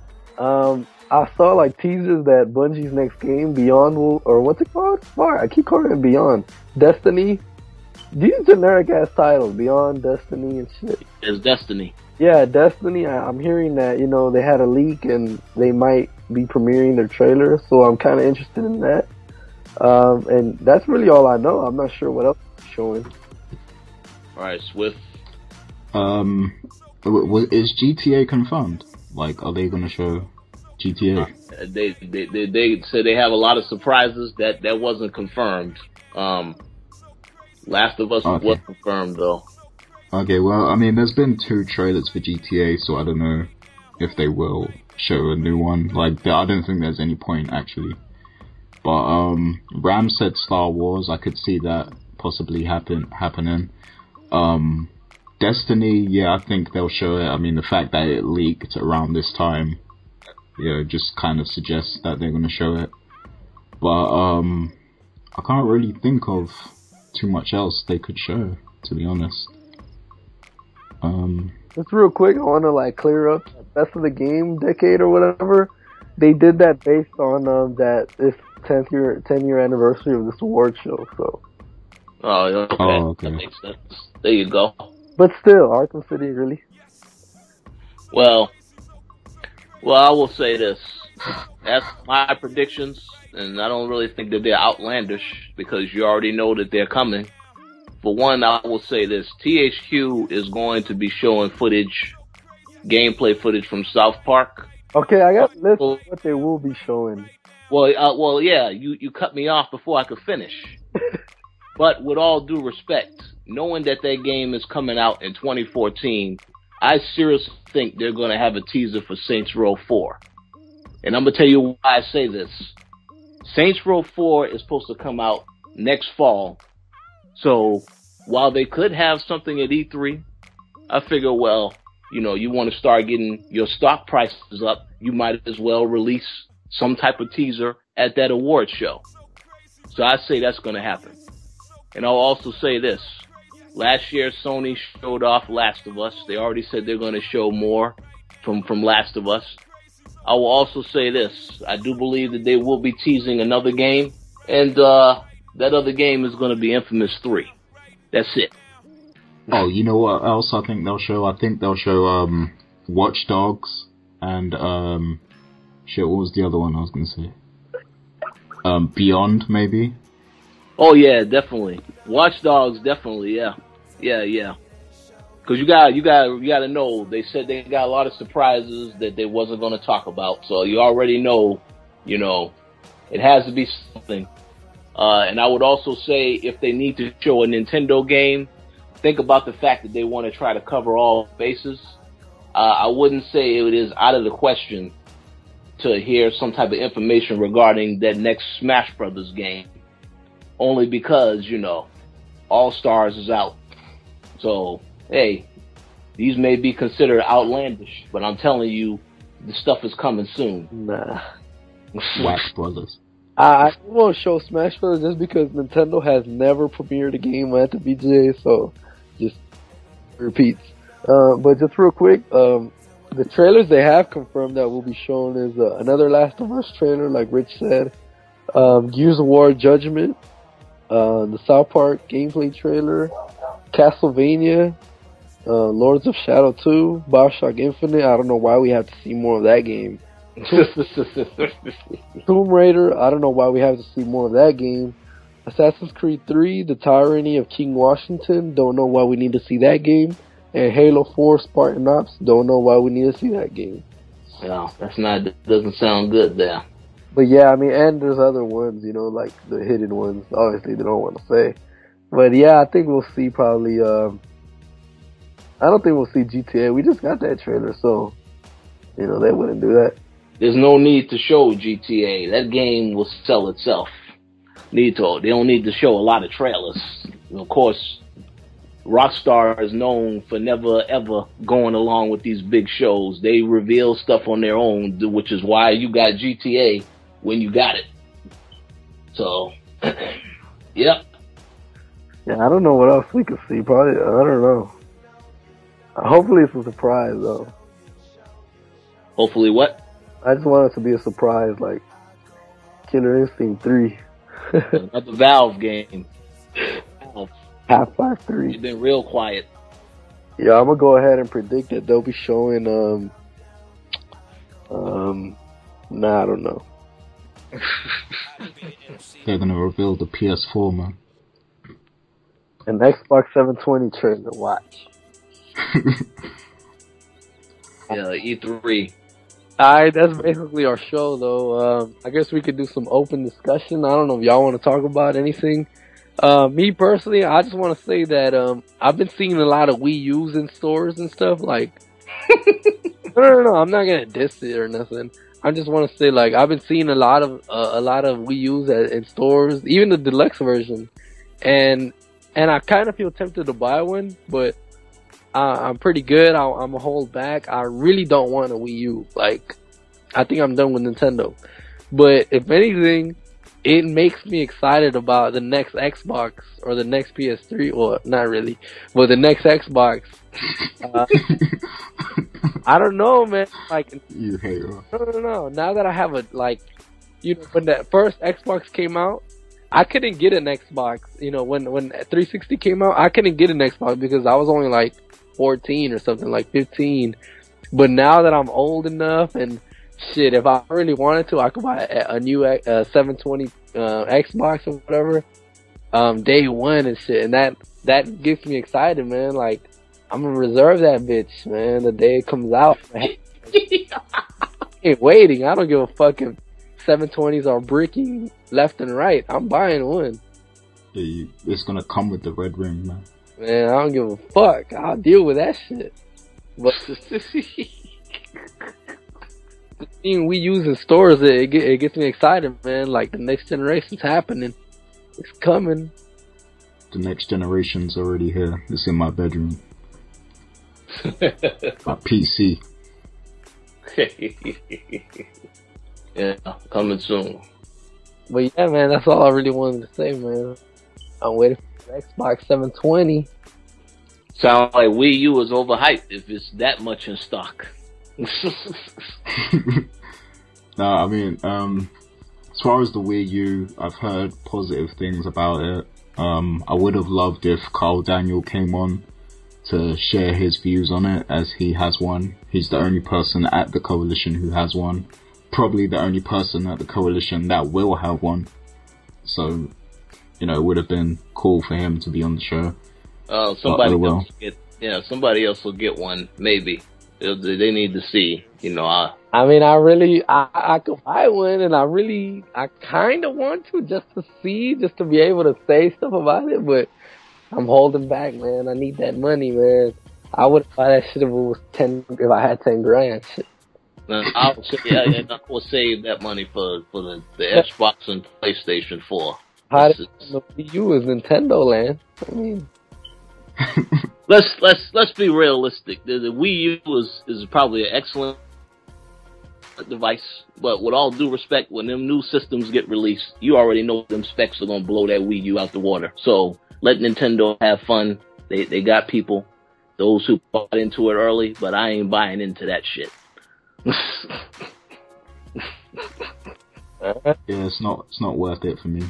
I saw like teasers that Bungie's next game, Beyond, or what's it called? I keep calling it Beyond. Destiny. These generic ass titles, Beyond, Destiny, and shit. It's Destiny. Yeah, Destiny. I'm hearing that, they had a leak and they might be premiering their trailer, so I'm kind of interested in that. And that's really all I know. I'm not sure what else is showing. Alright, Swift. Is GTA confirmed? Like, are they gonna show GTA? They said they have a lot of surprises. That wasn't confirmed. Last of Us was confirmed though. Okay, well, I mean, there's been 2 trailers for GTA, so I don't know if they will show a new one. Like, I don't think there's any point actually. But Ram said Star Wars. I could see that possibly happening. Destiny, yeah, I think they'll show it. I mean, the fact that it leaked around this time, just kind of suggests that they're going to show it. But I can't really think of too much else they could show, to be honest. Just real quick, I want to clear up Best of the Game decade or whatever. They did that based on that this 10 year anniversary of this award show. So. Oh, okay. That makes sense. There you go. But still, Arkham City, really. Well, I will say this. That's my predictions, and I don't really think that they're outlandish because you already know that they're coming. For one, I will say this. THQ is going to be showing gameplay footage from South Park. Okay, I got a list of what they will be showing. Well, yeah, you cut me off before I could finish. But with all due respect, knowing that game is coming out in 2014, I seriously think they're going to have a teaser for Saints Row 4. And I'm going to tell you why I say this. Saints Row 4 is supposed to come out next fall. So while they could have something at E3, I figure, well, you want to start getting your stock prices up, you might as well release some type of teaser at that award show. So I say that's going to happen. And I'll also say this. Last year, Sony showed off Last of Us. They already said they're going to show more from Last of Us. I will also say this. I do believe that they will be teasing another game. And that other game is going to be Infamous 3. That's it. Oh, you know what else I think they'll show? I think they'll show Watch Dogs and what was the other one I was going to say? Beyond, maybe? Oh yeah, definitely. Watch Dogs, definitely, yeah. Cause you gotta know, they said they got a lot of surprises that they wasn't gonna talk about, so you already know, it has to be something. And I would also say if they need to show a Nintendo game, think about the fact that they want to try to cover all bases. I wouldn't say it is out of the question to hear some type of information regarding that next Smash Brothers game. Only because, All Stars is out. So, hey, these may be considered outlandish, but I'm telling you, the stuff is coming soon. Nah. Smash Brothers. I won't show Smash Brothers just because Nintendo has never premiered a game at the BGA, so just repeats. But just real quick, the trailers they have confirmed that will be shown is another Last of Us trailer, like Rich said, Gears of War Judgment, the South Park gameplay trailer, Castlevania, Lords of Shadow 2, BioShock Infinite. I don't know why we have to see more of that game. Tomb Raider, I don't know why we have to see more of that game. Assassin's Creed 3, The Tyranny of King Washington, don't know why we need to see that game. And Halo 4, Spartan Ops, don't know why we need to see that game. No, doesn't sound good there. But yeah, I mean, and there's other ones, like the hidden ones, obviously they don't want to say. But yeah, I think we'll see probably, I don't think we'll see GTA, we just got that trailer, so, they wouldn't do that. There's no need to show GTA. That game will sell itself. They don't need to show a lot of trailers. And of course, Rockstar is known for never ever going along with these big shows. They reveal stuff on their own, which is why you got GTA when you got it. So, yep. Yeah, I don't know what else we could see. Probably, I don't know. Hopefully it's a surprise, though. Hopefully what? I just want it to be a surprise, like Killer Instinct 3. Another Valve game. Half-Life 3. You've been real quiet. Yeah, I'm gonna go ahead and predict that they'll be showing, I don't know. They're gonna reveal the PS4, man. An Xbox 720 trailer, watch. Yeah, E3. Alright, that's basically our show, though. I guess we could do some open discussion. I don't know if y'all want to talk about anything. Me personally, I just want to say that I've been seeing a lot of Wii U's in stores and stuff. Like, no, I'm not gonna diss it or nothing. I just want to say, like, I've been seeing a lot of Wii U's in stores, even the deluxe version, and I kind of feel tempted to buy one, but I'm pretty good. I'm gonna hold back. I really don't want a Wii U. Like, I think I'm done with Nintendo. But if anything, it makes me excited about the next Xbox or the next PS3. Well, not really, but the next Xbox. I don't know, man. Like, you hate her. No. Now that I have when that first Xbox came out, I couldn't get an Xbox. When 360 came out, I couldn't get an Xbox because I was only like 14 or something, like 15. But now that I'm old enough and shit, if I really wanted to, I could buy a new 720 Xbox or whatever, day one and shit, and that gets me excited, man. Like, I'm gonna reserve that bitch, man, the day it comes out. I ain't waiting. I don't give a fuck if 720s are bricking left and right. I'm buying one. Yeah, it's gonna come with the red ring, man. Man, I don't give a fuck. I'll deal with that shit. But seeing Wii U's in stores, it gets me excited, man. Like, the next generation's happening. It's coming. The next generation's already here. It's in my bedroom. My PC. Yeah, coming soon. But yeah, man, that's all I really wanted to say, man. I'm waiting for the Xbox 720. Sound like Wii U is overhyped if it's that much in stock. No, I mean, as far as the Wii U, I've heard positive things about it. I would have loved if Carl Daniel came on to share his views on it, as he has one. He's the only person at the Coalition who has one. Probably the only person at the Coalition that will have one. So, it would have been cool for him to be on the show. Somebody else will get one, maybe. They need to see, I mean, I could buy one, and I kind of want to, just to be able to say stuff about it, but I'm holding back, man. I need that money, man. I would buy that shit if I had 10 grand. Shit. I will save that money for the Xbox and PlayStation 4. How the Wii U is Nintendo land? I mean, let's be realistic. The Wii U is probably an excellent device, but with all due respect, when them new systems get released, you already know them specs are gonna blow that Wii U out the water. So let Nintendo have fun. They got people, those who bought into it early, but I ain't buying into that shit. Yeah, it's not worth it for me.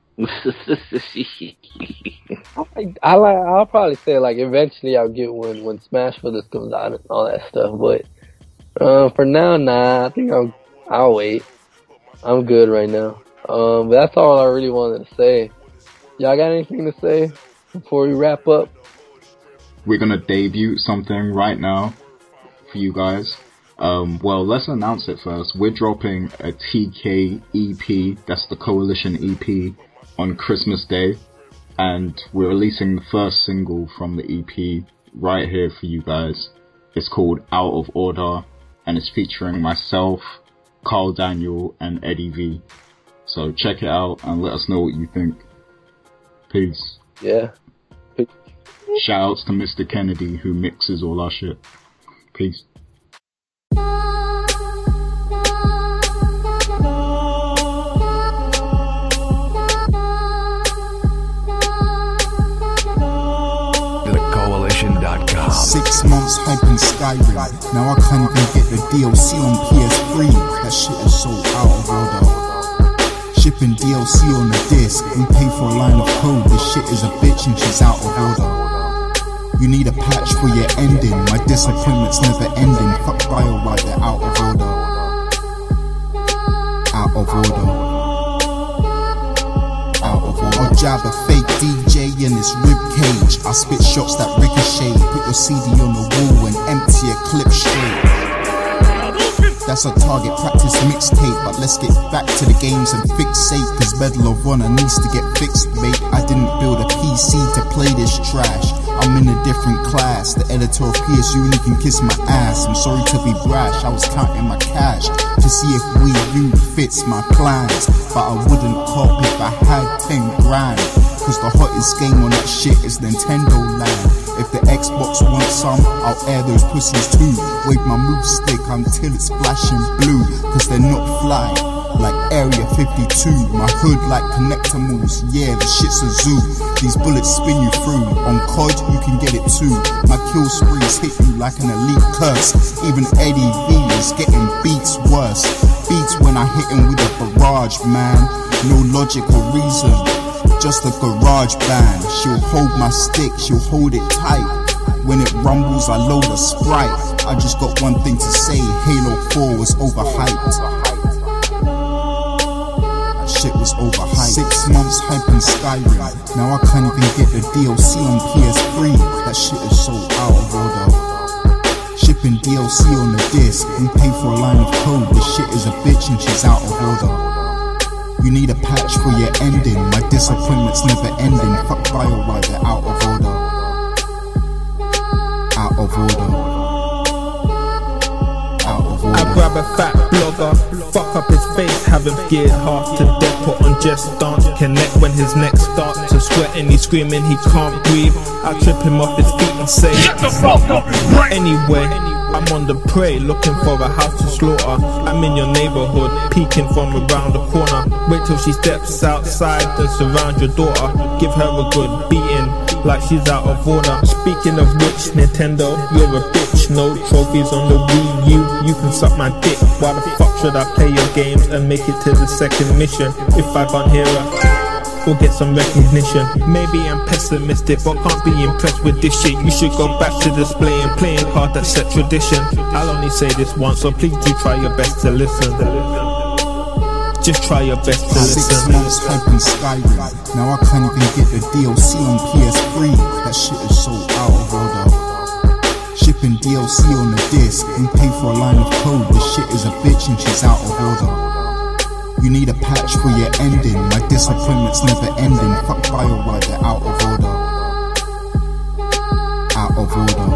I'll probably say, like, eventually I'll get one when Smash Brothers comes out and all that stuff, but for now, nah, I think I'll wait. I'm good right now. But that's all I really wanted to say. Y'all got anything to say before we wrap up? We're gonna debut something right now for you guys. Well, let's announce it first. We're dropping a TK EP, that's the Coalition EP, on Christmas Day, and we're releasing the first single from the EP right here for you guys. It's called Out of Order, and it's featuring myself, Carl Daniel, and Eddie V. So check it out and let us know what you think. Peace. Yeah. Shoutouts to Mr. Kennedy, who mixes all our shit. Peace. TheCoalition.com. 6 months hyping Skyrim. Now I can't even get the DLC on PS3. That shit is so out of order. Shipping DLC on the disc. We pay for a line of code. This shit is a bitch and she's out of order. You need a patch for your ending. My disappointment's never ending. Fuck BioWare, they're out of order. Out of order. Out of order. I'll jab a fake DJ in his ribcage. I spit shots that ricochet. Put your CD on the wall and empty a clip straight. That's a target practice mixtape, but let's get back to the games and fix safe, cause Medal of Honor needs to get fixed, mate. I didn't build a PC to play this trash. I'm in a different class. The editor of PS Uni can kiss my ass. I'm sorry to be brash, I was counting my cash to see if Wii U fits my plans. But I wouldn't cop if I had 10 grand. Cause the hottest game on that shit is Nintendo Land. If the Xbox wants some, I'll air those pussies too. Wave my move stick until it's flashing blue. Cause they're not fly like Area 52. My hood like Connectimals, yeah, the shit's a zoo. These bullets spin you through. On COD, you can get it too. My kill sprees hit you like an elite curse. Even Eddie V is getting beats worse. Beats when I hit him with a barrage, man. No logic or reason, just a garage band. She'll hold my stick, she'll hold it tight. When it rumbles, I load a Sprite. I just got one thing to say, Halo 4 was overhyped. Shit was overhyped. 6 months hyping Skyrim. Now I can't even get the DLC on PS3. That shit is so out of order. Shipping DLC on the disc. We pay for a line of code. This shit is a bitch and she's out of order. You need a patch for your ending. My disappointment's never ending. Fuck BioWare, they're out of order. Out of order. I grab a fat blogger, fuck up his face, have him scared half to death, put on just dance, connect when his neck starts to sweat and he's screaming he can't breathe. I trip him off his feet and say, get the fuck up, right? Anyway, I'm on the prey, looking for a house to slaughter. I'm in your neighborhood, peeking from around the corner. Wait till she steps outside, then surround your daughter. Give her a good beating, like she's out of order. Speaking of which, Nintendo, you're a bitch. No trophies on the Wii U, you can suck my dick. Why the fuck should I play your games and make it to the second mission if I can't hear her or get some recognition? Maybe I'm pessimistic, but can't be impressed with this shit. You should go back to displaying playing cards that set tradition. I'll only say this once, so please do try your best to listen. Just try your best to listen. 6 months hyping Skyrim. Now I can't even get the DLC on PS3. That shit is so out of order. Shipping DLC on the disc. We pay for a line of code. This shit is a bitch and she's out of order. You need a patch for your ending. My disappointment's never ending. Fuck BioWare, they're out of order. Out of order.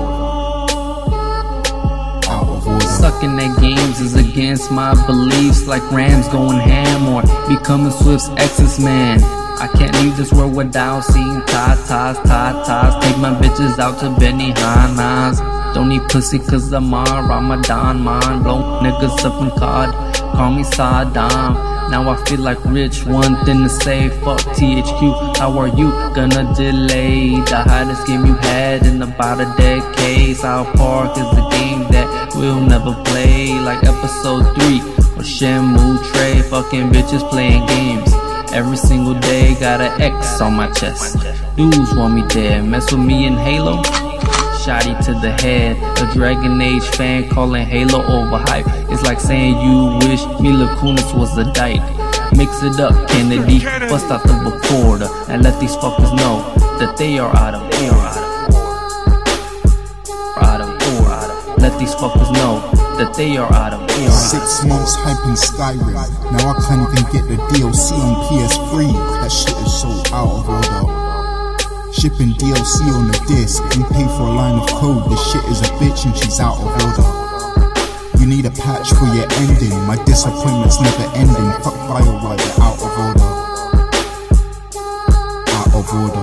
Out of order. Sucking at games is against my beliefs, like Rams going ham or becoming Swift's exes, man. I can't leave this world without seeing tatas. Take my bitches out to Benihana's. Don't need pussy cause I'm on Ramadan, man. Blow niggas up in COD, call me Saddam. Now I feel like rich, one thing to say, fuck THQ. How are you gonna delay the hottest game you had in about a decade? South Park is the game that we'll never play, like episode 3 or Shenmue Trey. Fucking bitches playing games every single day, got an X on my chest. Dudes want me dead, mess with me in Halo, shotty to the head. A Dragon Age fan calling Halo overhyped. It's like saying you wish Mila Kunis was a dyke. Mix it up, Kennedy, bust out the recorder and let these fuckers know that they are out of order. Let these fuckers know that they are out of order. 6 months hyping Skyrim. Now I can't even get the DLC on PS3. That shit is so out of order. Shipping DLC on the disc. We pay for a line of code. This shit is a bitch and she's out of order. You need a patch for your ending. My disappointment's never ending. Fuck BioWare, they're out of order. Out of order.